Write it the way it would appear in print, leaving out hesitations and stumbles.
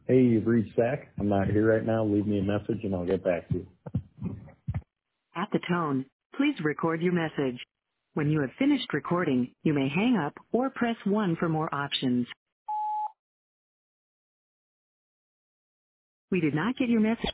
Hey, you've reached Zach. I'm not here right now. Leave me a message and I'll get back to you. At the tone, please record your message. When you have finished recording, you may hang up or press 1 for more options. We did not get your message.